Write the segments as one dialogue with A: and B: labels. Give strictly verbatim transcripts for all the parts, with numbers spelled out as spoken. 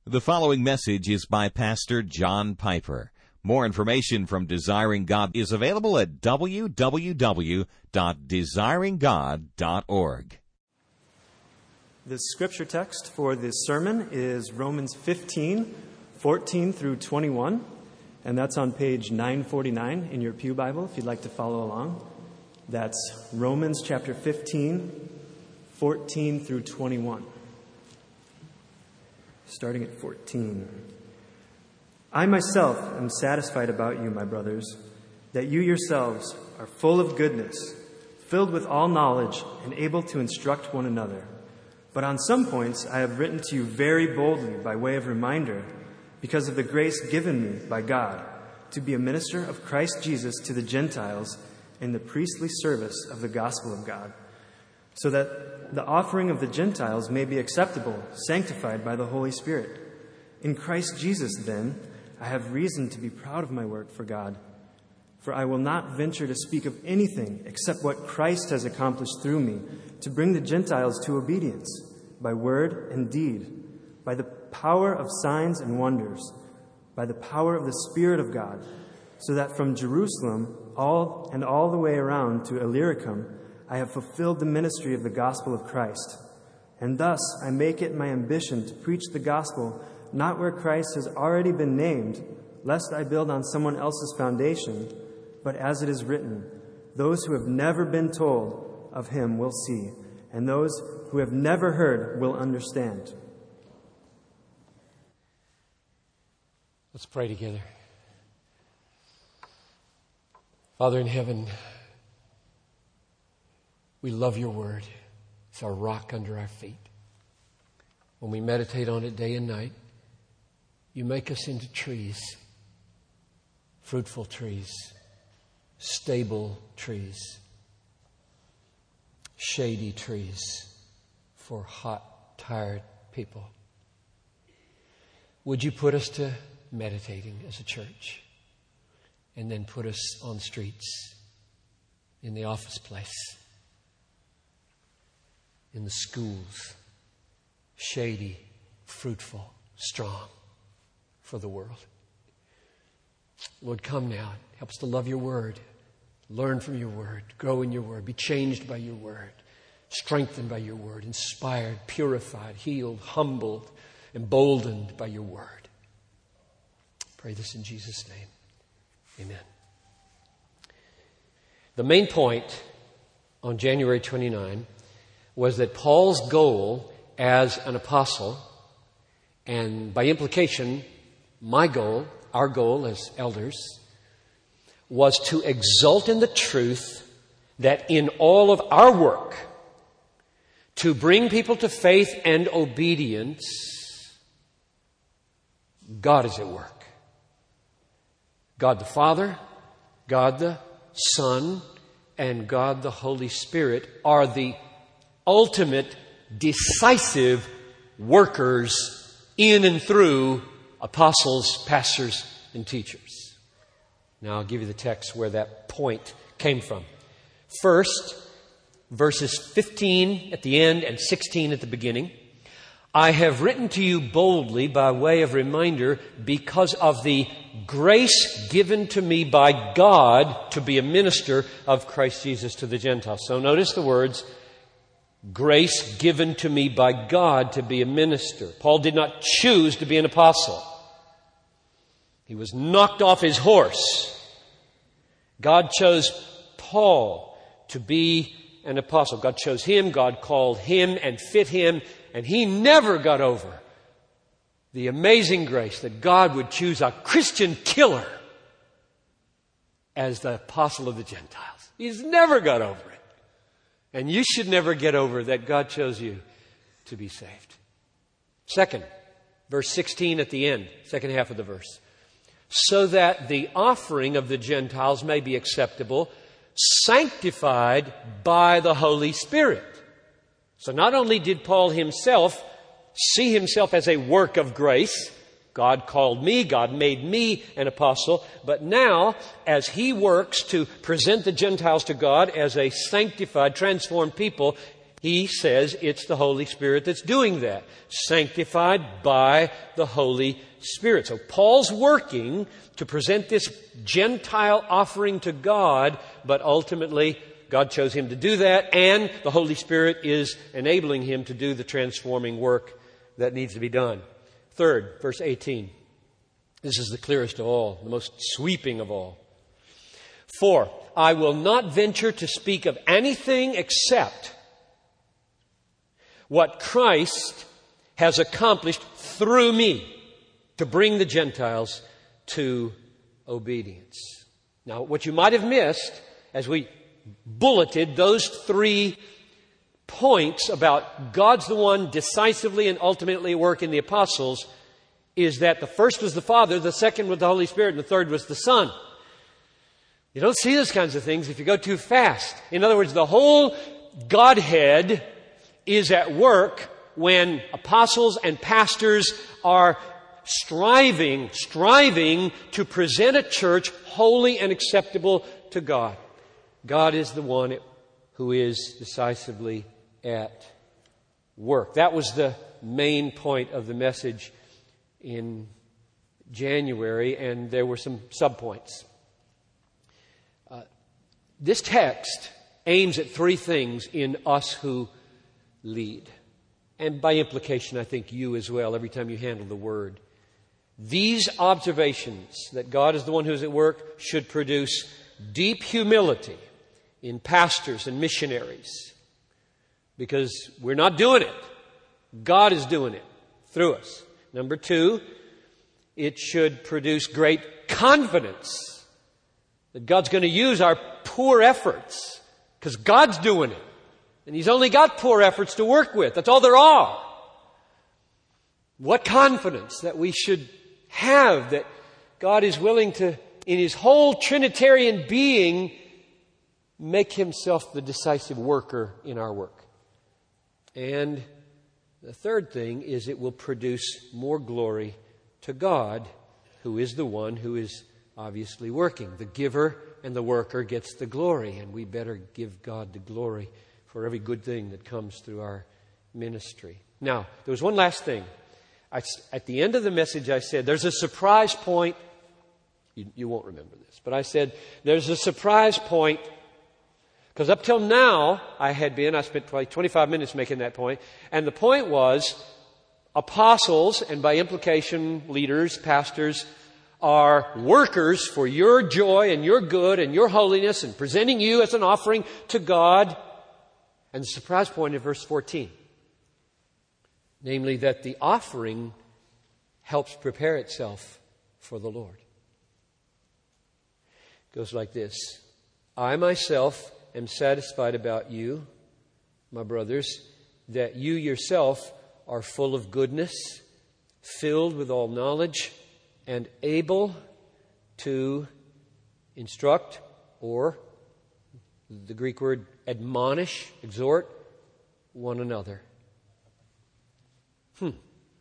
A: The following message is by Pastor John Piper. More information from Desiring God is available at w w w dot desiring god dot org.
B: The scripture text for this sermon is Romans fifteen, fourteen through twenty-one, and that's on page nine forty-nine in your Pew Bible if you'd like to follow along. That's Romans chapter fifteen, fourteen through twenty-one. Starting at fourteen. I myself am satisfied about you, my brothers, that you yourselves are full of goodness, filled with all knowledge, and able to instruct one another. But on some points I have written to you very boldly by way of reminder, because of the grace given me by God to be a minister of Christ Jesus to the Gentiles in the priestly service of the gospel of God, so that the offering of the Gentiles may be acceptable, sanctified by the Holy Spirit. In Christ Jesus, then, I have reason to be proud of my work for God. For I will not venture to speak of anything except what Christ has accomplished through me to bring the Gentiles to obedience, by word and deed, by the power of signs and wonders, by the power of the Spirit of God, so that from Jerusalem all and all the way around to Illyricum, I have fulfilled the ministry of the gospel of Christ. And thus I make it my ambition to preach the gospel not where Christ has already been named, lest I build on someone else's foundation, but as it is written, those who have never been told of him will see, and those who have never heard will understand.
C: Let's pray together. Father in heaven, we love your word. It's our rock under our feet. When we meditate on it day and night, you make us into trees, fruitful trees, stable trees, shady trees for hot, tired people. Would you put us to meditating as a church, and then put us on streets, in the office place, in the schools, shady, fruitful, strong for the world. Lord, come now. Help us to love your word, learn from your word, grow in your word, be changed by your word, strengthened by your word, inspired, purified, healed, humbled, emboldened by your word. Pray this in Jesus' name. Amen. The main point on January twenty-ninth was that Paul's goal as an apostle, and by implication, my goal, our goal as elders, was to exult in the truth that in all of our work to bring people to faith and obedience, God is at work. God the Father, God the Son, and God the Holy Spirit are the ultimate, decisive workers in and through apostles, pastors, and teachers. Now I'll give you the text where that point came from. First, verses fifteen at the end and sixteen at the beginning. I have written to you boldly by way of reminder because of the grace given to me by God to be a minister of Christ Jesus to the Gentiles. So notice the words, grace given to me by God to be a minister. Paul did not choose to be an apostle. He was knocked off his horse. God chose Paul to be an apostle. God chose him, God called him and fit him, and he never got over the amazing grace that God would choose a Christian killer as the apostle of the Gentiles. He's never got over it. And you should never get over that God chose you to be saved. Second, verse sixteen at the end, second half of the verse. So that the offering of the Gentiles may be acceptable, sanctified by the Holy Spirit. So not only did Paul himself see himself as a work of grace, God called me, God made me an apostle, but now as he works to present the Gentiles to God as a sanctified, transformed people, He says it's the Holy Spirit that's doing that. Sanctified by the Holy Spirit. So Paul's working to present this Gentile offering to God, but ultimately God chose him to do that, and the Holy Spirit is enabling him to do the transforming work that needs to be done. Third, verse eighteen. This is the clearest of all, the most sweeping of all. For I will not venture to speak of anything except what Christ has accomplished through me to bring the Gentiles to obedience. Now, what you might have missed as we bulleted those three points about God's the one decisively and ultimately at work in the apostles is that the first was the Father, the second was the Holy Spirit, and the third was the Son. You don't see those kinds of things if you go too fast. In other words, the whole Godhead is at work when apostles and pastors are striving, striving to present a church holy and acceptable to God. God is the one who is decisively at work. That was the main point of the message in January, and there were some subpoints. Uh, this text aims at three things in us who lead. And by implication, I think you as well, every time you handle the word. These observations, that God is the one who is at work, should produce deep humility in pastors and missionaries. Because we're not doing it. God is doing it through us. Number two, it should produce great confidence that God's going to use our poor efforts because God's doing it. And He's only got poor efforts to work with. That's all there are. What confidence that we should have that God is willing to, in His whole Trinitarian being, make Himself the decisive worker in our work. And the third thing is it will produce more glory to God, who is the one who is obviously working. The giver and the worker gets the glory, and we better give God the glory for every good thing that comes through our ministry. Now, there was one last thing. I, at the end of the message, I said, there's a surprise point. You, you won't remember this, but I said, there's a surprise point. Because up till now, I had been, I spent probably twenty-five minutes making that point. And the point was, apostles, and by implication, leaders, pastors, are workers for your joy and your good and your holiness and presenting you as an offering to God. And the surprise point in verse fourteen, namely that the offering helps prepare itself for the Lord. It goes like this. I myself am satisfied about you, my brothers, that you yourself are full of goodness, filled with all knowledge, and able to instruct, or the Greek word admonish, exhort one another. Hmm.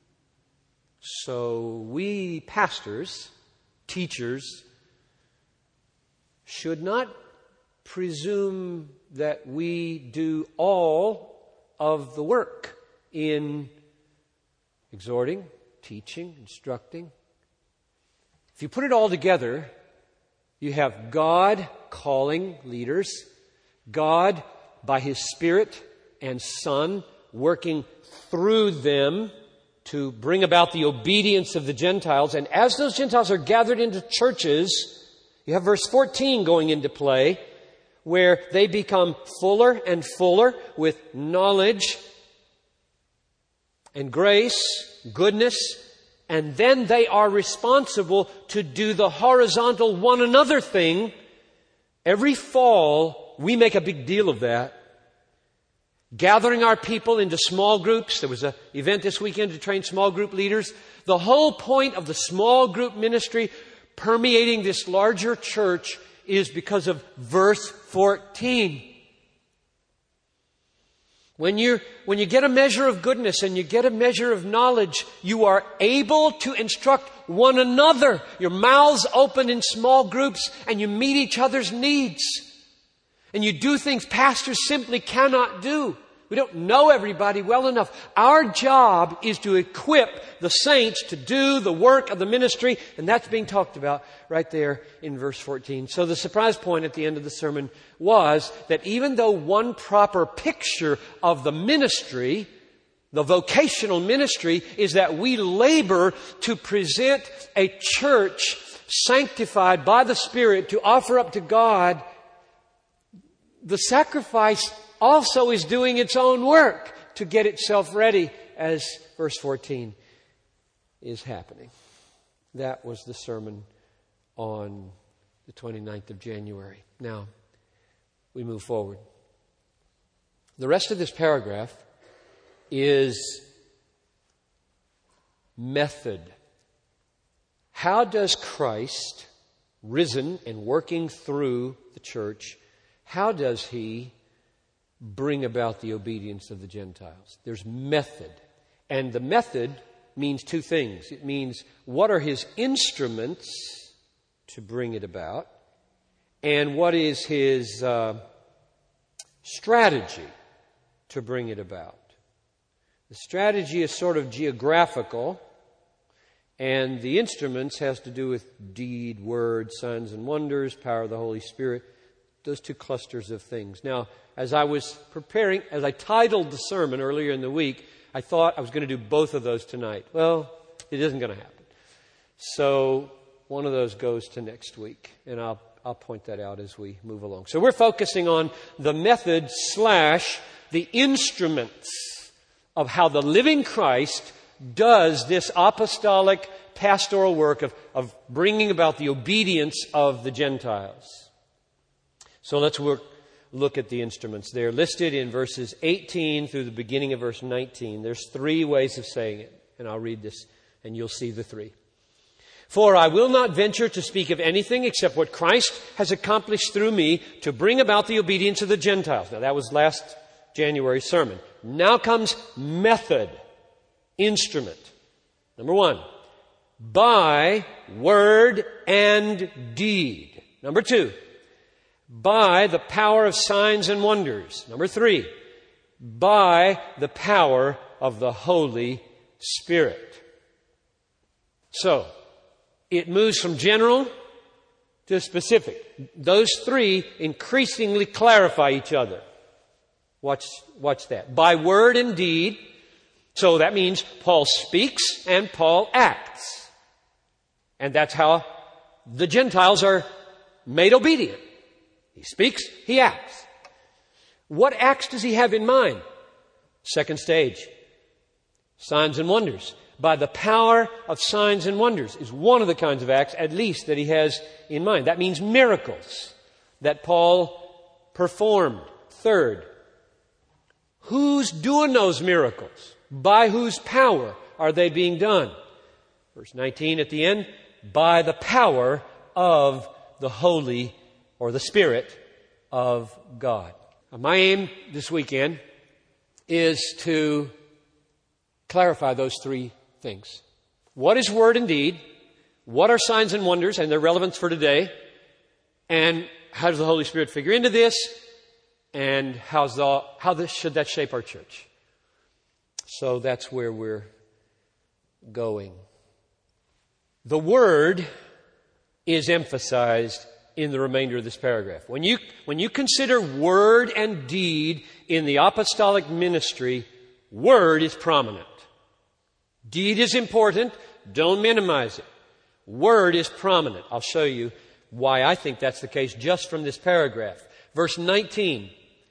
C: So we pastors, teachers, should not presume that we do all of the work in exhorting, teaching, instructing. If you put it all together, you have God calling leaders, God by His Spirit and Son working through them to bring about the obedience of the Gentiles. And as those Gentiles are gathered into churches, you have verse fourteen going into play, where they become fuller and fuller with knowledge and grace, goodness, and then they are responsible to do the horizontal one another thing. Every fall, we make a big deal of that. Gathering our people into small groups. There was an event this weekend to train small group leaders. The whole point of the small group ministry permeating this larger church is because of verse fourteen. When you when you get a measure of goodness and you get a measure of knowledge, you are able to instruct one another. Your mouths open in small groups and you meet each other's needs. And you do things pastors simply cannot do. We don't know everybody well enough. Our job is to equip the saints to do the work of the ministry, and that's being talked about right there in verse fourteen. So the surprise point at the end of the sermon was that even though one proper picture of the ministry, the vocational ministry, is that we labor to present a church sanctified by the Spirit to offer up to God, the sacrifice also is doing its own work to get itself ready, as verse fourteen is happening. That was the sermon on the twenty-ninth of January. Now, we move forward. The rest of this paragraph is method. How does Christ, risen and working through the church, how does He bring about the obedience of the Gentiles? There's method. And the method means two things. It means what are His instruments to bring it about, and what is His uh, strategy to bring it about. The strategy is sort of geographical, and the instruments has to do with deed, word, signs and wonders, power of the Holy Spirit, those two clusters of things. Now, as I was preparing, as I titled the sermon earlier in the week, I thought I was going to do both of those tonight. Well, it isn't going to happen. So one of those goes to next week, and I'll I'll point that out as we move along. So we're focusing on the method slash the instruments of how the living Christ does this apostolic pastoral work of, of bringing about the obedience of the Gentiles. So let's work, look at the instruments. They're listed in verses eighteen through the beginning of verse nineteen. There's three ways of saying it, and I'll read this, and you'll see the three. For I will not venture to speak of anything except what Christ has accomplished through me to bring about the obedience of the Gentiles. Now, that was last January's sermon. Now comes method, instrument. Number one, by word and deed. Number two, by the power of signs and wonders. Number three, by the power of the Holy Spirit. So, it moves from general to specific. Those three increasingly clarify each other. Watch, watch that. By word and deed. So that means Paul speaks and Paul acts. And that's how the Gentiles are made obedient. He speaks, he acts. What acts does he have in mind? Second stage. Signs and wonders. By the power of signs and wonders is one of the kinds of acts, at least, that he has in mind. That means miracles that Paul performed. Third, who's doing those miracles? By whose power are they being done? Verse nineteen at the end, by the power of the Holy or the Spirit of God. Now, my aim this weekend is to clarify those three things. What is word and deed? What are signs and wonders and their relevance for today? And how does the Holy Spirit figure into this? And how's the, how this, should that shape our church? So that's where we're going. The word is emphasized in the remainder of this paragraph. When you, when you consider word and deed in the apostolic ministry, word is prominent. Deed is important. Don't minimize it. Word is prominent. I'll show you why I think that's the case just from this paragraph. Verse nineteen.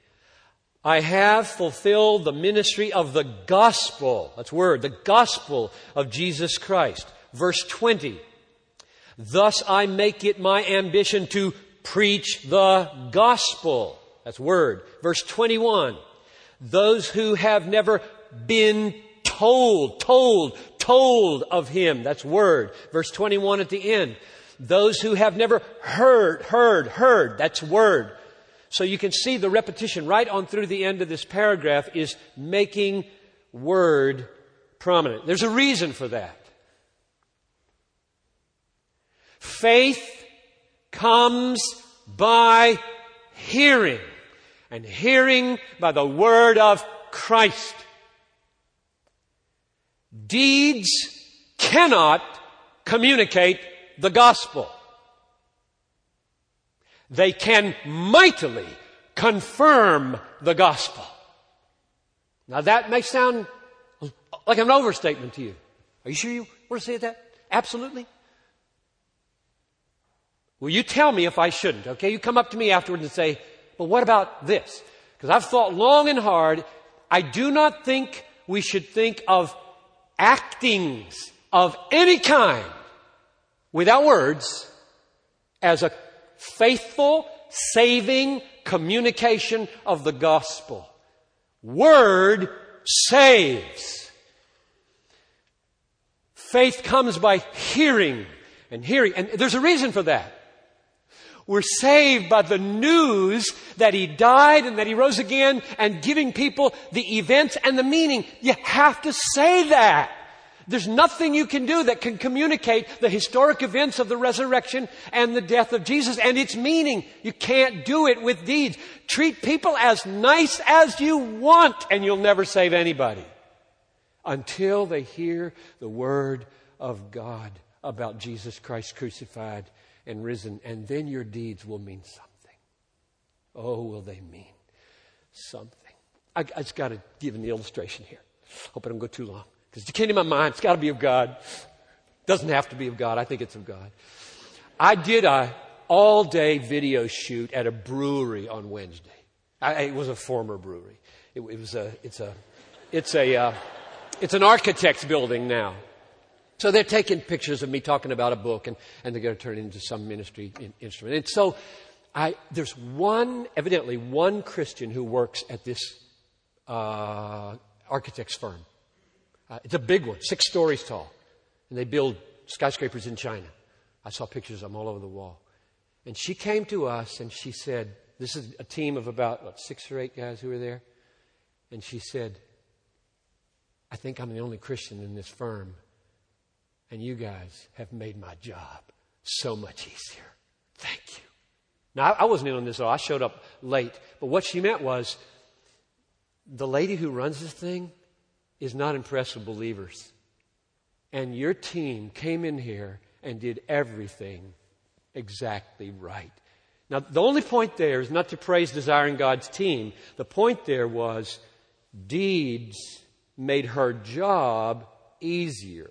C: I have fulfilled the ministry of the gospel. That's word. The gospel of Jesus Christ. Verse twenty. Thus I make it my ambition to preach the gospel. That's word. Verse twenty-one. Those who have never been told, told, told of Him. That's word. Verse twenty-one at the end. Those who have never heard, heard, heard. That's word. So you can see the repetition right on through the end of this paragraph is making word prominent. There's a reason for that. Faith comes by hearing, and hearing by the word of Christ. Deeds cannot communicate the gospel. They can mightily confirm the gospel. Now that may sound like an overstatement to you. Are you sure you want to say that? Absolutely. Well, you tell me if I shouldn't, okay? You come up to me afterwards and say, but what about this? Because I've thought long and hard. I do not think we should think of actings of any kind without words as a faithful, saving communication of the gospel. Word saves. Faith comes by hearing and hearing. And there's a reason for that. We're saved by the news that He died and that He rose again, and giving people the events and the meaning. You have to say that. There's nothing you can do that can communicate the historic events of the resurrection and the death of Jesus and its meaning. You can't do it with deeds. Treat people as nice as you want, and you'll never save anybody until they hear the word of God about Jesus Christ crucified and risen, and then your deeds will mean something. Oh, will they mean something? I, I just got to give an illustration here. Hope I don't go too long, because it came to my mind. It's got to be of God. Doesn't have to be of God. I think it's of God. I did a all-day video shoot at a brewery on Wednesday. I, it was a former brewery. It, it was a. It's a. It's a. Uh, it's an architect's building now. So they're taking pictures of me talking about a book, and, and they're going to turn it into some ministry in, instrument. And so I, there's one, evidently one Christian who works at this uh, architect's firm. Uh, it's a big one, six stories tall. And they build skyscrapers in China. I saw pictures of them all over the wall. And she came to us and she said, this is a team of about what, six or eight guys who were there. And she said, I think I'm the only Christian in this firm. And you guys have made my job so much easier. Thank you. Now, I wasn't in on this at all. I showed up late. But what she meant was, the lady who runs this thing is not impressed with believers. And your team came in here and did everything exactly right. Now, the only point there is not to praise Desiring God's team. The point there was deeds made her job easier.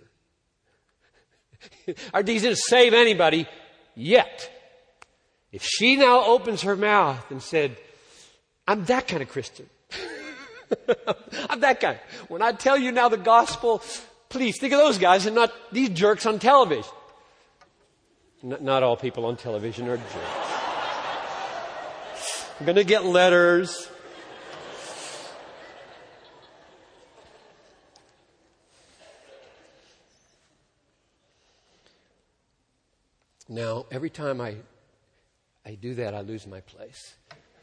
C: Our deeds didn't save anybody yet. If she now opens her mouth and said, I'm that kind of Christian. I'm that guy. When I tell you now the gospel, please think of those guys and not these jerks on television. N- not all people on television are jerks. I'm going to get letters. Now, every time I I do that, I lose my place.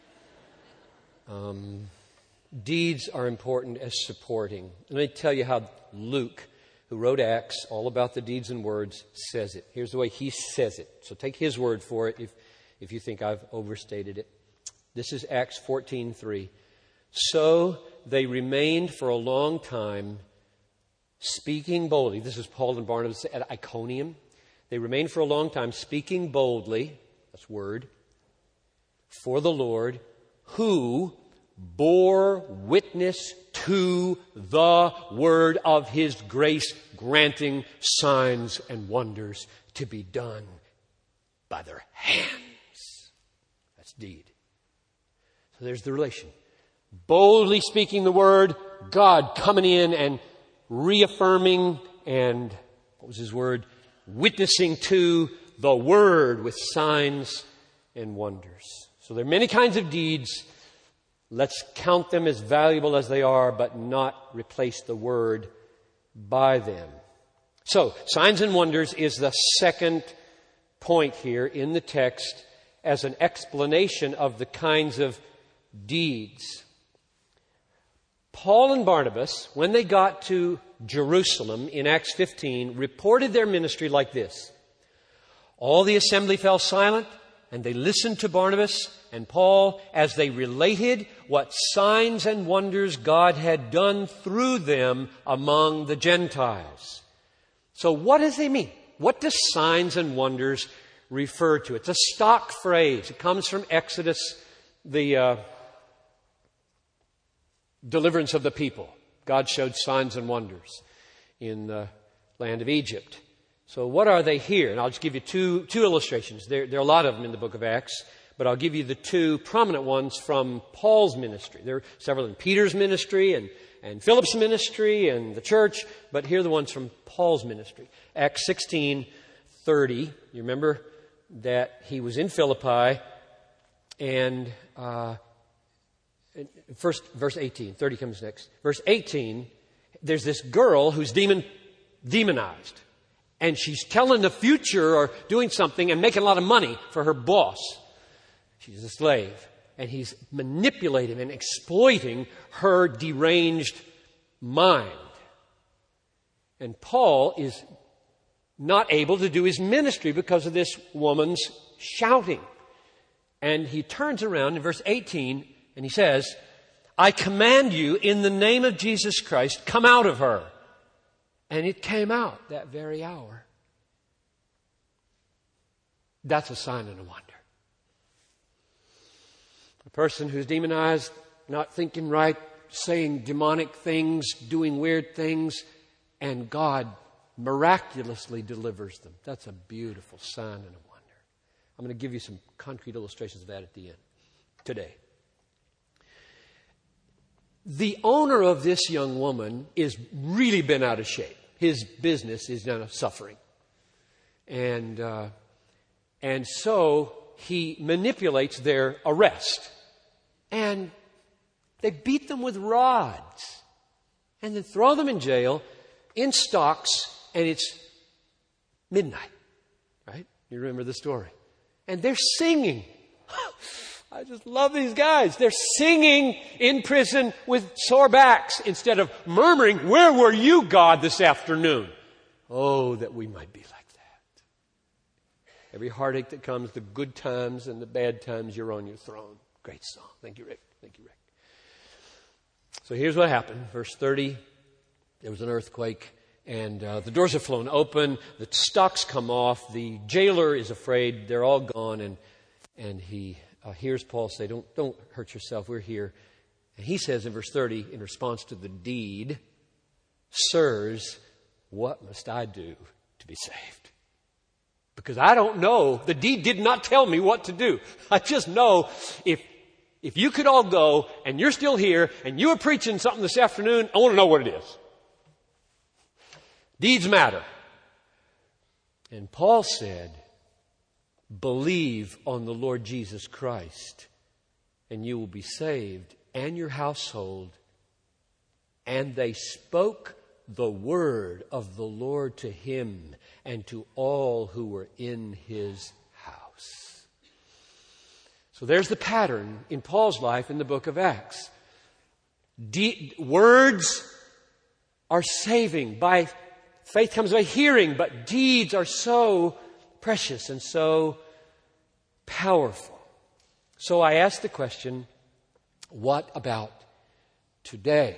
C: Um, deeds are important as supporting. Let me tell you how Luke, who wrote Acts, all about the deeds and words, says it. Here's the way he says it. So take his word for it if, if you think I've overstated it. This is Acts fourteen three. So they remained for a long time speaking boldly. This is Paul and Barnabas at Iconium. They remained for a long time speaking boldly, that's word, for the Lord, who bore witness to the word of His grace, granting signs and wonders to be done by their hands. That's deed. So there's the relation. Boldly speaking the word, God coming in and reaffirming and, what was His word? Witnessing to the word with signs and wonders. So there are many kinds of deeds. Let's count them as valuable as they are, but not replace the word by them. So, signs and wonders is the second point here in the text as an explanation of the kinds of deeds. Paul and Barnabas, when they got to Jerusalem in Acts fifteen, reported their ministry like this. All the assembly fell silent and they listened to Barnabas and Paul as they related what signs and wonders God had done through them among the Gentiles. So what does they mean? What does signs and wonders refer to? It's a stock phrase. It comes from Exodus, the uh, deliverance of the people. God showed signs and wonders in the land of Egypt. So what are they here? And I'll just give you two, two illustrations. There, there are a lot of them in the book of Acts, but I'll give you the two prominent ones from Paul's ministry. There are several in Peter's ministry and, and Philip's ministry and the church, but here are the ones from Paul's ministry. Acts sixteen thirty. You remember that he was in Philippi, and uh, first verse eighteen. thirty comes next. Verse eighteen, there's this girl who's demon demonized. And she's telling the future or doing something and making a lot of money for her boss. She's a slave. And he's manipulating and exploiting her deranged mind. And Paul is not able to do his ministry because of this woman's shouting. And he turns around in verse eighteen and he says, I command you in the name of Jesus Christ, come out of her. And it came out that very hour. That's a sign and a wonder. A person who's demonized, not thinking right, saying demonic things, doing weird things, and God miraculously delivers them. That's a beautiful sign and a wonder. I'm going to give you some concrete illustrations of that at the end today. The owner of this young woman is really been out of shape. His business is now suffering. And, uh, and so he manipulates their arrest. And they beat them with rods. And then throw them in jail in stocks. And it's midnight. Right? You remember the story. And they're singing. I just love these guys. They're singing in prison with sore backs instead of murmuring, where were you, God, this afternoon? Oh, that we might be like that. Every heartache that comes, the good times and the bad times, you're on your throne. Great song. Thank you, Rick. Thank you, Rick. So here's what happened. Verse thirty, there was an earthquake and uh, the doors have flown open. The stocks come off. The jailer is afraid. They're all gone. And, and he... Uh, hears Paul say, don't, don't hurt yourself, we're here. And he says in verse thirty, in response to the deed, sirs, what must I do to be saved? Because I don't know. The deed did not tell me what to do. I just know if, if you could all go and you're still here and you were preaching something this afternoon, I want to know what it is. Deeds matter. And Paul said, believe on the Lord Jesus Christ, and you will be saved, and your household. And they spoke the word of the Lord to him and to all who were in his house. So there's the pattern in Paul's life in the book of Acts. De- words are saving. By faith comes by hearing, but deeds are so precious and so powerful. So I ask the question, what about today?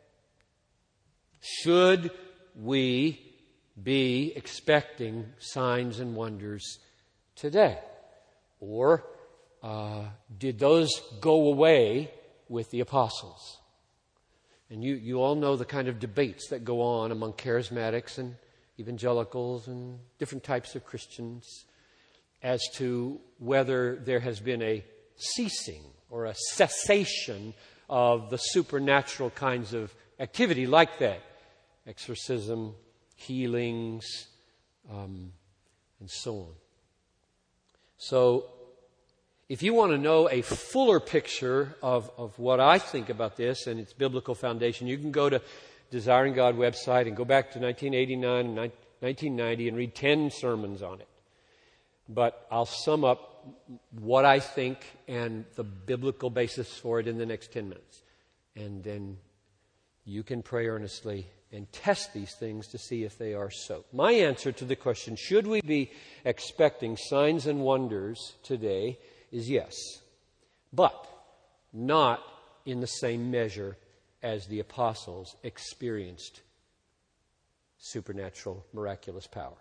C: Should we be expecting signs and wonders today? Or uh, did those go away with the apostles? And you, you all know the kind of debates that go on among charismatics and evangelicals and different types of Christians as to whether there has been a ceasing or a cessation of the supernatural kinds of activity like that. Exorcism, healings, um, and so on. So, if you want to know a fuller picture of, of what I think about this and its biblical foundation, you can go to Desiring God website and go back to nineteen eighty-nine and nineteen ninety and read ten sermons on it. But I'll sum up what I think and the biblical basis for it in the next ten minutes. And then you can pray earnestly and test these things to see if they are so. My answer to the question, should we be expecting signs and wonders today, is yes. But not in the same measure as the apostles experienced supernatural, miraculous power.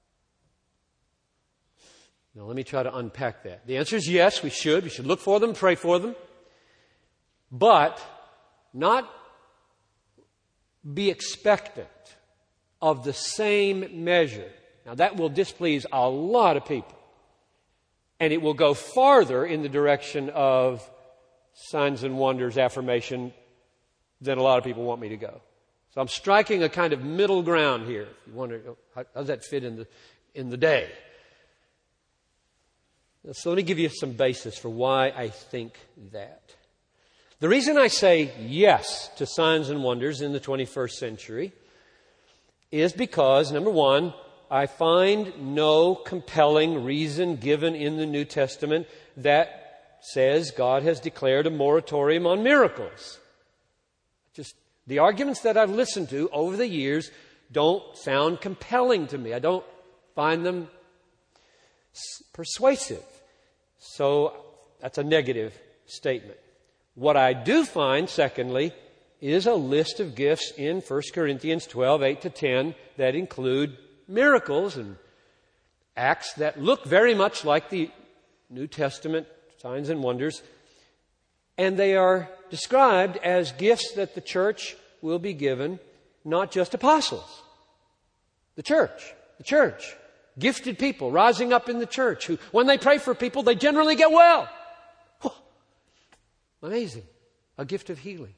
C: Now let me try to unpack that. The answer is yes, we should. We should look for them, pray for them. But not be expectant of the same measure. Now that will displease a lot of people. And it will go farther in the direction of signs and wonders affirmation than a lot of people want me to go. So I'm striking a kind of middle ground here. If you wonder, how does that fit in the, in the day? So let me give you some basis for why I think that. The reason I say yes to signs and wonders in the twenty-first century is because, number one, I find no compelling reason given in the New Testament that says God has declared a moratorium on miracles. Just the arguments that I've listened to over the years don't sound compelling to me. I don't find them persuasive. So that's a negative statement. What I do find, secondly, is a list of gifts in First Corinthians twelve, eight to ten that include miracles and acts that look very much like the New Testament signs and wonders. And they are described as gifts that the church will be given, not just apostles. The church. The church. Gifted people rising up in the church who, when they pray for people, they generally get well. Amazing. A gift of healing.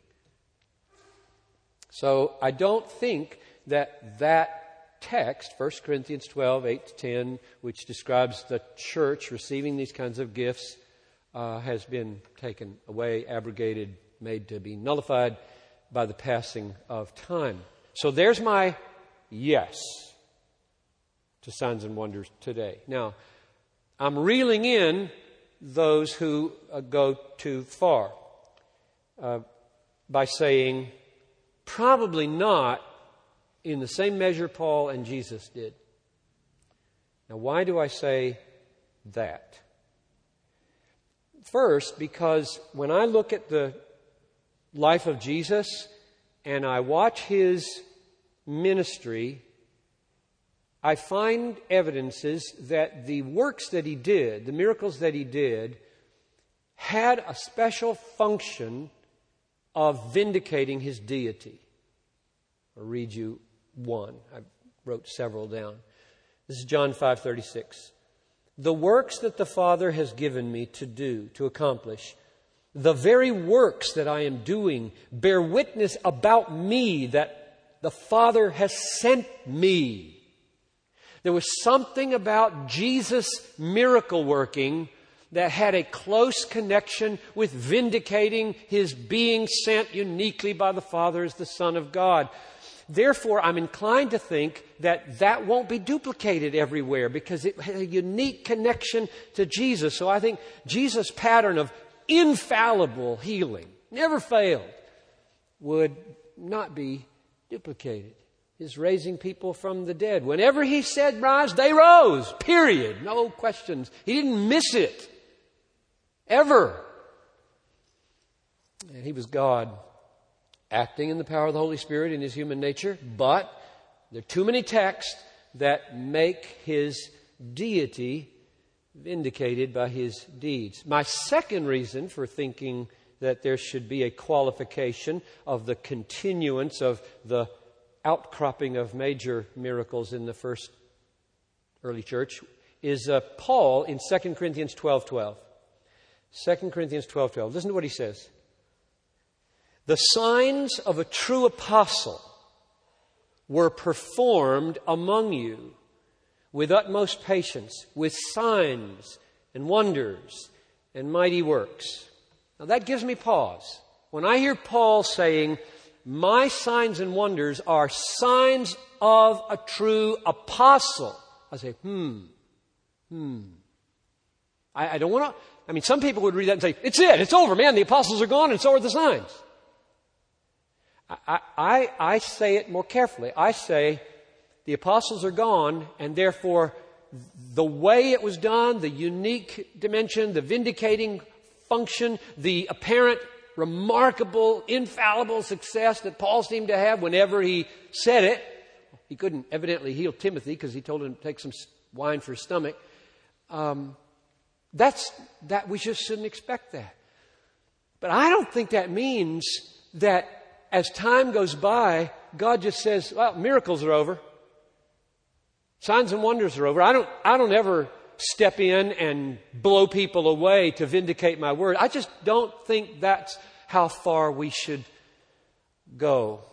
C: So I don't think that that text, First Corinthians twelve, eight to ten, which describes the church receiving these kinds of gifts, uh, has been taken away, abrogated, made to be nullified by the passing of time. So there's my yes to signs and wonders today. Now, I'm reeling in those who uh, go too far uh, by saying probably not in the same measure Paul and Jesus did. Now, why do I say that? First, because when I look at the life of Jesus and I watch his ministry, I find evidences that the works that he did, the miracles that he did, had a special function of vindicating his deity. I'll read you one. I wrote several down. This is John five thirty-six. The works that the Father has given me to do, to accomplish, the very works that I am doing bear witness about me that the Father has sent me. There was something about Jesus' miracle working that had a close connection with vindicating his being sent uniquely by the Father as the Son of God. Therefore, I'm inclined to think that that won't be duplicated everywhere because it had a unique connection to Jesus. So I think Jesus' pattern of infallible healing, never failed, would not be duplicated. His raising people from the dead. Whenever he said rise, they rose. Period. No questions. He didn't miss it. Ever. And he was God acting in the power of the Holy Spirit in his human nature. But there are too many texts that make his deity vindicated by his deeds. My second reason for thinking that there should be a qualification of the continuance of the outcropping of major miracles in the first early church is uh, Paul in Second Corinthians twelve twelve. Second Corinthians twelve twelve. Listen to what he says. The signs of a true apostle were performed among you with utmost patience, with signs and wonders and mighty works. Now that gives me pause. When I hear Paul saying, my signs and wonders are signs of a true apostle, I say, hmm, hmm. I, I don't want to, I mean, some people would read that and say, it's it, it's over, man, the apostles are gone and so are the signs. I, I, I say it more carefully. I say the apostles are gone, and therefore the way it was done, the unique dimension, the vindicating function, the apparent remarkable, infallible success that Paul seemed to have whenever he said it. He couldn't evidently heal Timothy because he told him to take some wine for his stomach. Um, that's that we just shouldn't expect that. But I don't think that means that as time goes by, God just says, well, miracles are over. Signs and wonders are over. I don't, I don't ever step in and blow people away to vindicate my word. I just don't think that's how far we should go.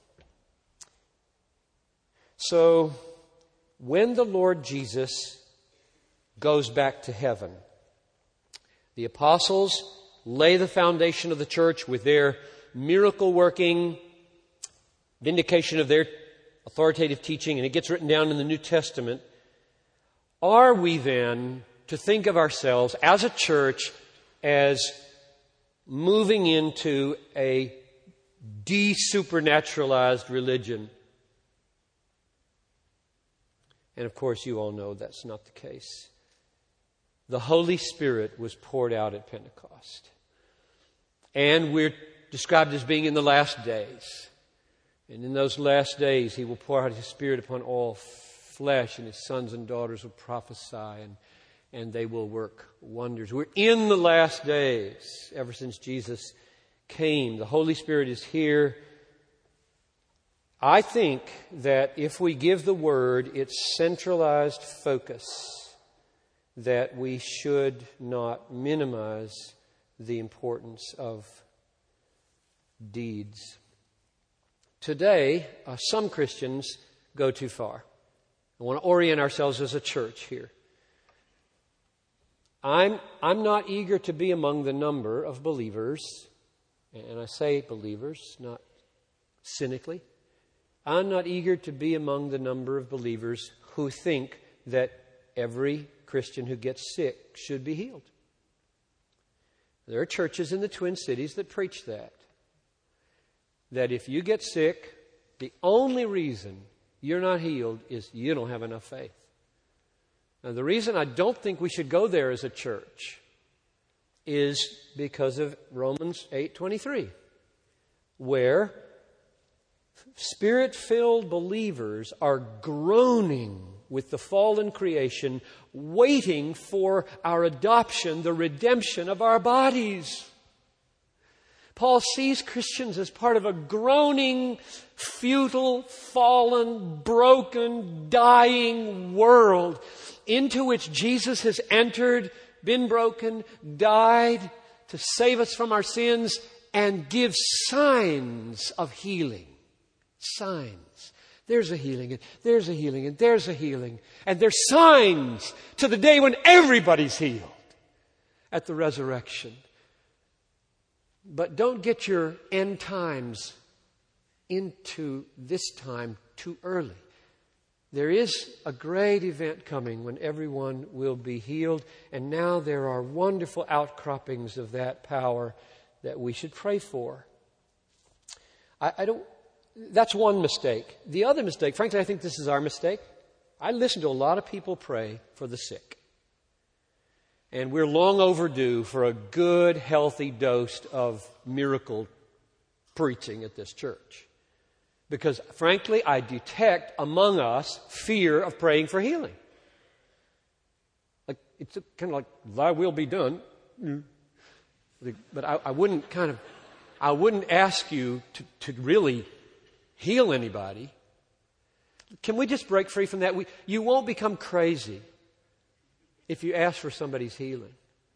C: So, when the Lord Jesus goes back to heaven, the apostles lay the foundation of the church with their miracle-working vindication of their authoritative teaching, and it gets written down in the New Testament. Are we then to think of ourselves as a church as moving into a de-supernaturalized religion? And of course, you all know that's not the case. The Holy Spirit was poured out at Pentecost. And we're described as being in the last days. And in those last days, He will pour out His Spirit upon all flesh, and His sons and daughters will prophesy, and, and they will work wonders. We're in the last days. Ever since Jesus came, the Holy Spirit is here. I think that if we give the Word its centralized focus, that we should not minimize the importance of deeds. Today, uh, some Christians go too far. I want to orient ourselves as a church here. I'm, I'm not eager to be among the number of believers, and I say believers, not cynically. I'm not eager to be among the number of believers who think that every Christian who gets sick should be healed. There are churches in the Twin Cities that preach that. That if you get sick, the only reason you're not healed is you don't have enough faith. Now, the reason I don't think we should go there as a church is because of Romans eight twenty-three, where Spirit-filled believers are groaning with the fallen creation, waiting for our adoption, the redemption of our bodies. Paul sees Christians as part of a groaning, futile, fallen, broken, dying world into which Jesus has entered, been broken, died to save us from our sins, and gives signs of healing. Signs. There's a healing, and there's a healing, and there's a healing. And there's signs to the day when everybody's healed at the resurrection. But don't get your end times into this time too early. There is a great event coming when everyone will be healed. And now there are wonderful outcroppings of that power that we should pray for. I, I don't... That's one mistake. The other mistake, frankly, I think this is our mistake. I listen to a lot of people pray for the sick. And we're long overdue for a good, healthy dose of miracle preaching at this church. Because, frankly, I detect among us fear of praying for healing. Like, it's kind of like, thy will be done. But I, I wouldn't kind of, I wouldn't ask you to, to really heal anybody. Can we just break free from that? We, you won't become crazy if you ask for somebody's healing.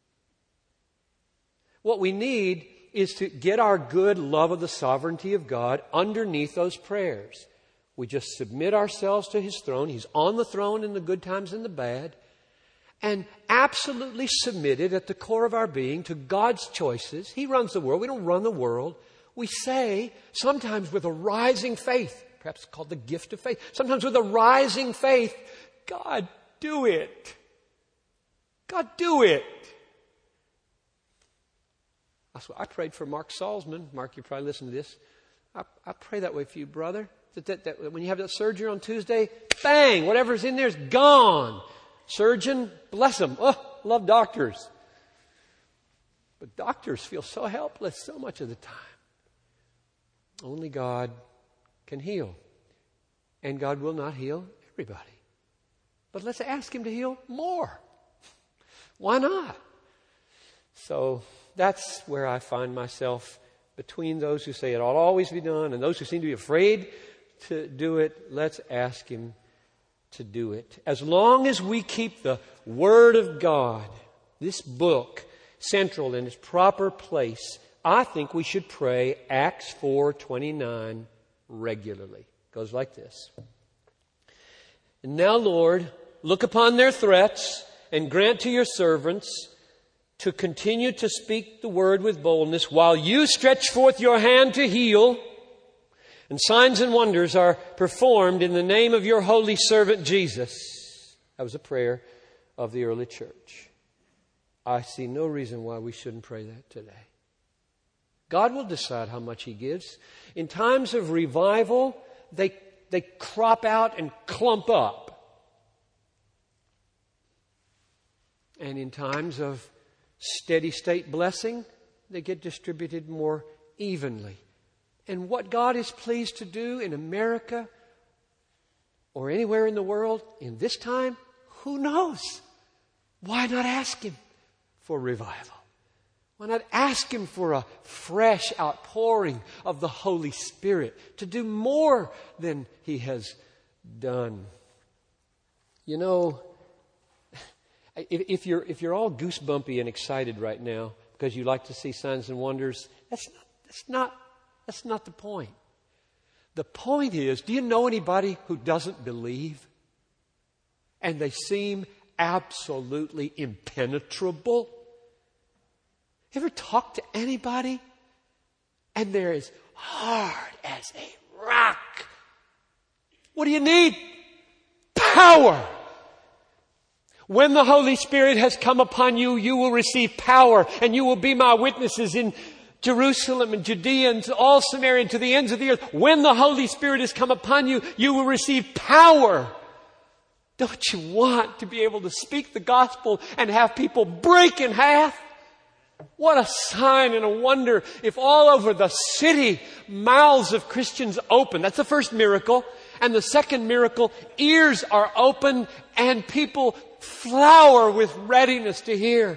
C: What we need is to get our good love of the sovereignty of God underneath those prayers. We just submit ourselves to His throne. He's on the throne in the good times and the bad. And absolutely submitted at the core of our being to God's choices. He runs the world. We don't run the world. We say, sometimes with a rising faith, perhaps called the gift of faith, sometimes with a rising faith, God, do it. God, do it. That's what I prayed for Mark Salzman. Mark, you probably listened to this. I, I pray that way for you, brother. That, that, that when you have that surgery on Tuesday, bang, whatever's in there is gone. Surgeon, bless them. Oh, love doctors. But doctors feel so helpless so much of the time. Only God can heal. And God will not heal everybody. But let's ask Him to heal more. Why not? So that's where I find myself between those who say it ought always be done and those who seem to be afraid to do it. Let's ask Him to do it. As long as we keep the Word of God, this book, central in its proper place, I think we should pray Acts four twenty-nine regularly. It goes like this. And now, Lord, look upon their threats and grant to your servants to continue to speak the word with boldness while you stretch forth your hand to heal, and signs and wonders are performed in the name of your holy servant Jesus. That was a prayer of the early church. I see no reason why we shouldn't pray that today. God will decide how much He gives. In times of revival, they, they crop out and clump up. And in times of steady state blessing, they get distributed more evenly. And what God is pleased to do in America or anywhere in the world in this time, who knows? Why not ask Him for revival? Why not ask Him for a fresh outpouring of the Holy Spirit to do more than He has done? You know, if, if you're if you're all goosebumpy and excited right now because you like to see signs and wonders, that's not that's not that's not the point. The point is, do you know anybody who doesn't believe? And they seem absolutely impenetrable? You ever talk to anybody and they're as hard as a rock? What do you need? Power. When the Holy Spirit has come upon you, you will receive power, and you will be my witnesses in Jerusalem and Judea and all Samaria and to the ends of the earth. When the Holy Spirit has come upon you, you will receive power. Don't you want to be able to speak the gospel and have people break in half? What a sign and a wonder if all over the city mouths of Christians open. That's the first miracle. And the second miracle, ears are open and people flower with readiness to hear.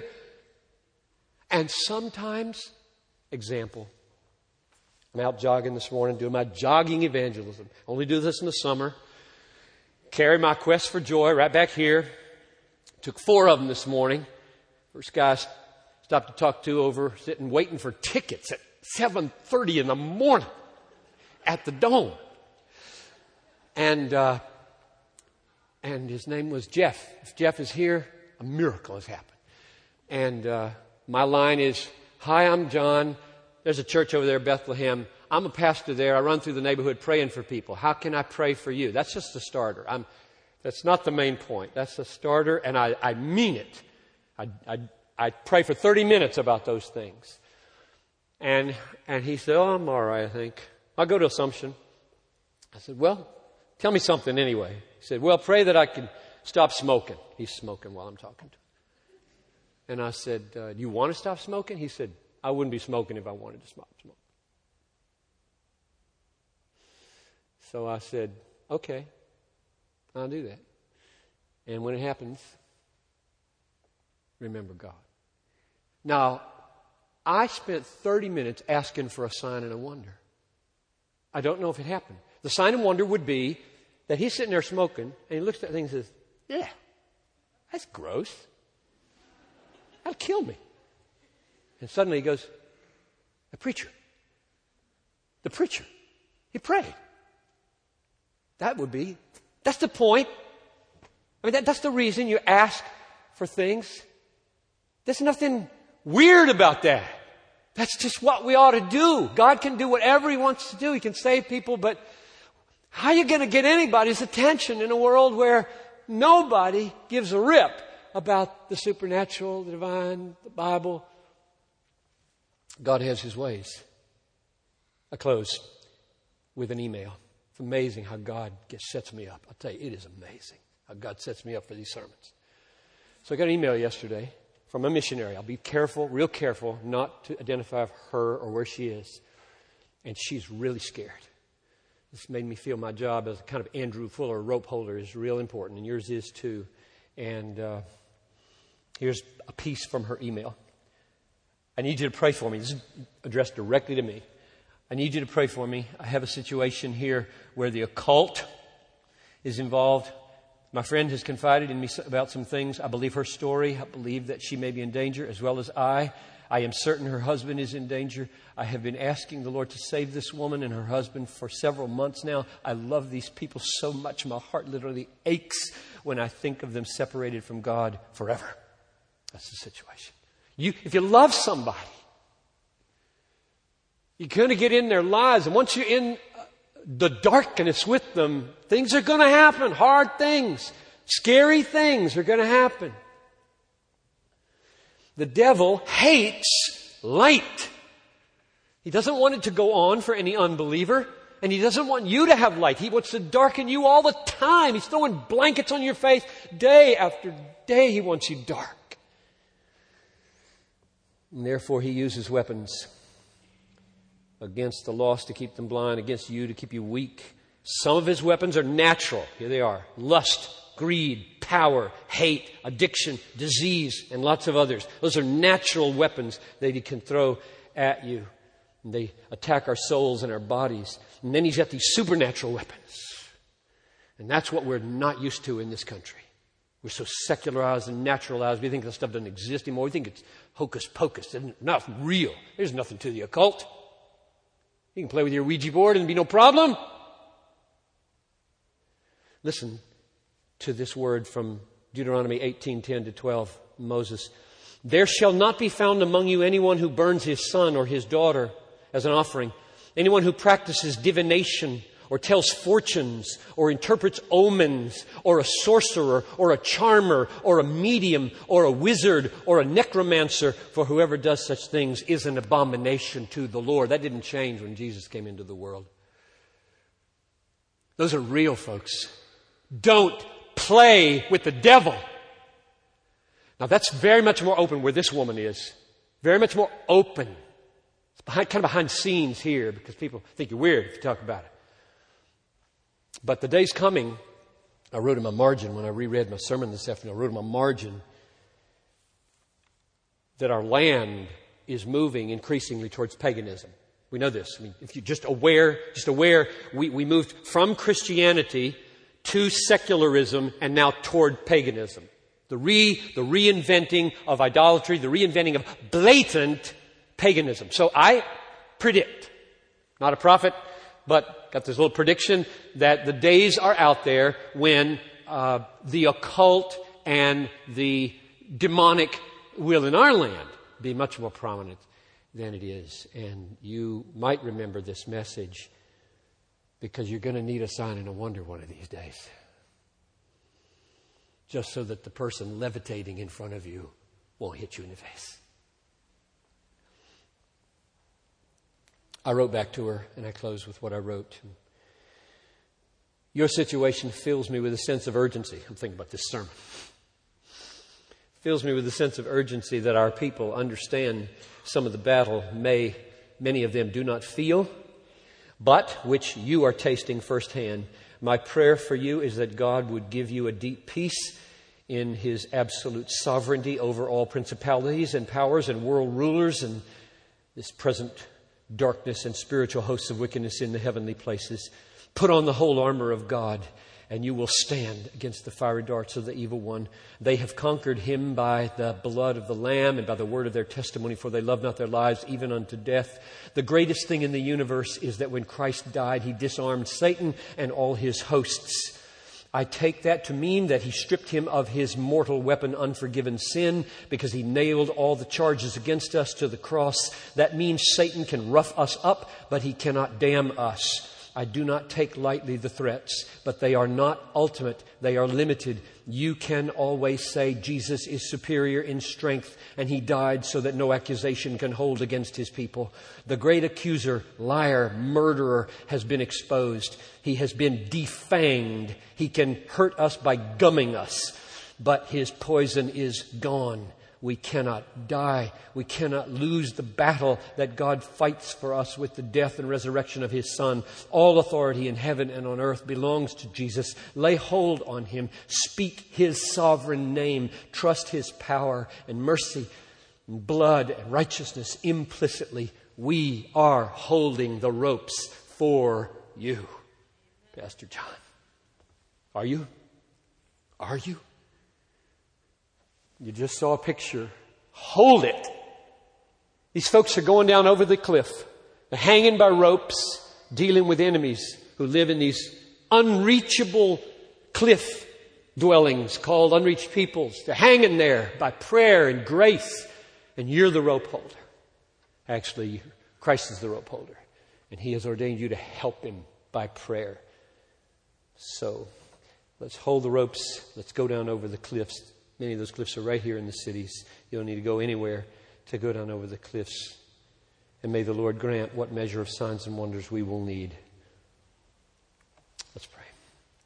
C: And sometimes, example, I'm out jogging this morning doing my jogging evangelism. Only do this in the summer. Carry my quest for joy right back here. Took four of them this morning. First guy stopped to talk to over sitting waiting for tickets at seven thirty in the morning at the Dome. And uh, and his name was Jeff. If Jeff is here, a miracle has happened. And uh, my line is, hi, I'm John. There's a church over there, Bethlehem. I'm a pastor there. I run through the neighborhood praying for people. How can I pray for you? That's just the starter. I'm, that's not the main point. That's the starter, and I, I mean it. I, I, I pray for thirty minutes about those things. And and he said, oh, I'm all right, I think. I'll go to Assumption. I said, well, tell me something anyway. He said, well, pray that I can stop smoking. He's smoking while I'm talking to him. And I said, uh, do you want to stop smoking? He said, I wouldn't be smoking if I wanted to stop smoking. So I said, okay, I'll do that. And when it happens, remember God. Now, I spent thirty minutes asking for a sign and a wonder. I don't know if it happened. The sign and wonder would be that he's sitting there smoking, and he looks at things and says, yeah, that's gross. That'll kill me. And suddenly he goes, the preacher. The preacher. He prayed. That would be, that's the point. I mean, that, that's the reason you ask for things. There's nothing weird about that. That's just what we ought to do. God can do whatever He wants to do. He can save people, but how are you going to get anybody's attention in a world where nobody gives a rip about the supernatural, the divine, the Bible? God has His ways. I close. with an email. It's amazing how God gets, sets me up. I'll tell you, it is amazing how God sets me up for these sermons. So I got an email yesterday from a missionary. I'll be careful, real careful, not to identify her or where she is. And she's really scared. This made me feel my job as a kind of Andrew Fuller rope holder is real important, and yours is too. And uh, here's a piece from her email. I need you to pray for me. This is addressed directly to me. I need you to pray for me. I have a situation here where the occult is involved. My friend has confided in me about some things. I believe her story. I believe that she may be in danger as well as I. I am certain her husband is in danger. I have been asking the Lord to save this woman and her husband for several months now. I love these people so much. My heart literally aches when I think of them separated from God forever. That's the situation. You, if you love somebody, you're going to get in their lives. And once you're in the darkness with them, things are going to happen. Hard things, scary things are going to happen. The devil hates light. He doesn't want it to go on for any unbeliever. And he doesn't want you to have light. He wants to darken you all the time. He's throwing blankets on your face day after day. He wants you dark. And therefore he uses weapons against the lost to keep them blind, against you to keep you weak. Some of his weapons are natural. Here they are. Lust, greed, power, hate, addiction, disease, and lots of others. Those are natural weapons that he can throw at you. And they attack our souls and our bodies. And then he's got these supernatural weapons. And that's what we're not used to in this country. We're so secularized and naturalized. We think that stuff doesn't exist anymore. We think it's hocus pocus. It's not real. There's nothing to the occult. You can play with your Ouija board and be no problem. Listen to this word from Deuteronomy eighteen, ten to twelve. Moses. There shall not be found among you anyone who burns his son or his daughter as an offering. Anyone who practices divination or tells fortunes or interprets omens or a sorcerer or a charmer or a medium or a wizard or a necromancer, for whoever does such things is an abomination to the Lord. That didn't change when Jesus came into the world. Those are real, folks. Don't play with the devil. Now that's very much more open where this woman is. Very much more open. It's behind, kind of behind scenes here because people think you're weird if you talk about it. But the day's coming, I wrote in my margin when I reread my sermon this afternoon, I wrote in my margin that our land is moving increasingly towards paganism. We know this. I mean, if you're just aware, just aware, we, we moved from Christianity to secularism and now toward paganism. The re, the reinventing of idolatry, the reinventing of blatant paganism. So I predict, not a prophet, but got this little prediction that the days are out there when uh, the occult and the demonic will in our land be much more prominent than it is. And you might remember this message because you're going to need a sign and a wonder one of these days. Just so that the person levitating in front of you won't hit you in the face. I wrote back to her, and I close with what I wrote. Your situation fills me with a sense of urgency. I'm thinking about this sermon. Fills me with a sense of urgency that our people understand some of the battle may, many of them do not feel, but which you are tasting firsthand. My prayer for you is that God would give you a deep peace in His absolute sovereignty over all principalities and powers and world rulers and this present darkness and spiritual hosts of wickedness in the heavenly places. Put on the whole armor of God, and you will stand against the fiery darts of the evil one. They have conquered him by the blood of the Lamb and by the word of their testimony, for they love not their lives even unto death. The greatest thing in the universe is that when Christ died, He disarmed Satan and all his hosts. I take that to mean that He stripped him of his mortal weapon, unforgiven sin, because He nailed all the charges against us to the cross. That means Satan can rough us up, but he cannot damn us. I do not take lightly the threats, but they are not ultimate. They are limited. You can always say Jesus is superior in strength, and He died so that no accusation can hold against His people. The great accuser, liar, murderer has been exposed. He has been defanged. He can hurt us by gumming us, but his poison is gone. We cannot die. We cannot lose the battle that God fights for us with the death and resurrection of His Son. All authority in heaven and on earth belongs to Jesus. Lay hold on Him. Speak His sovereign name. Trust His power and mercy and blood and righteousness implicitly. We are holding the ropes for you, Pastor John. Are you? Are you? You just saw a picture. Hold it. These folks are going down over the cliff. They're hanging by ropes, dealing with enemies who live in these unreachable cliff dwellings called unreached peoples. They're hanging there by prayer and grace, and you're the rope holder. Actually, Christ is the rope holder, and He has ordained you to help Him by prayer. So let's hold the ropes. Let's go down over the cliffs. Many of those cliffs are right here in the cities. You don't need to go anywhere to go down over the cliffs. And may the Lord grant what measure of signs and wonders we will need. Let's pray.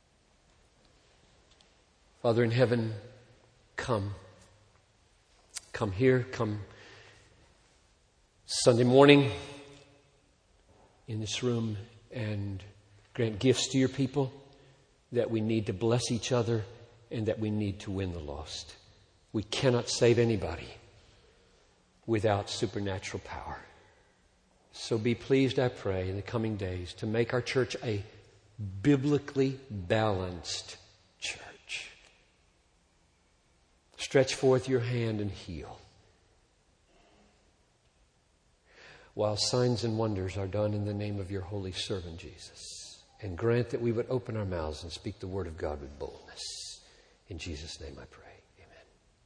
C: Father in heaven, come. Come here. Come Sunday morning in this room and grant gifts to your people that we need to bless each other and that we need to win the lost. We cannot save anybody without supernatural power. So be pleased, I pray, in the coming days to make our church a biblically balanced church. Stretch forth your hand and heal, while signs and wonders are done in the name of your holy servant Jesus. And grant that we would open our mouths and speak the word of God with boldness. In Jesus' name I pray. Amen.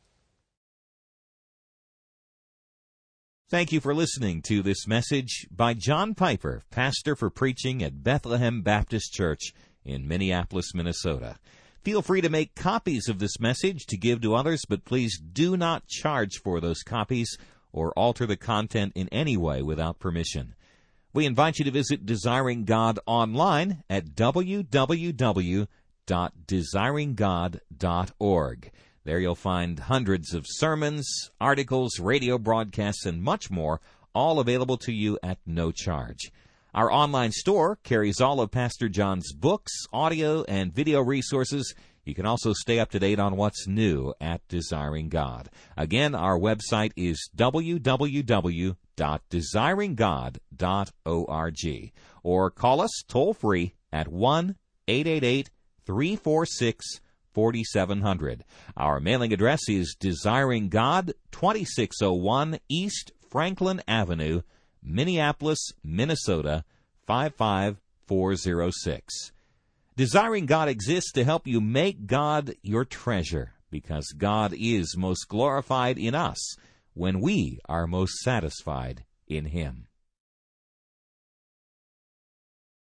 A: Thank you for listening to this message by John Piper, pastor for preaching at Bethlehem Baptist Church in Minneapolis, Minnesota. Feel free to make copies of this message to give to others, but please do not charge for those copies or alter the content in any way without permission. We invite you to visit Desiring God online at w w w dot desiring god dot org. There you'll find hundreds of sermons, articles, radio broadcasts, and much more, all available to you at no charge. Our online store carries all of Pastor John's books, audio, and video resources. You can also stay up to date on what's new at Desiring God. Again, our website is w w w dot desiring god dot org. Or call us toll-free at one eight eight eight three four six four seven zero zero. Our mailing address is Desiring God, twenty-six oh one East Franklin Avenue, Minneapolis, Minnesota, five five four zero six. Desiring God exists to help you make God your treasure, because God is most glorified in us when we are most satisfied in Him.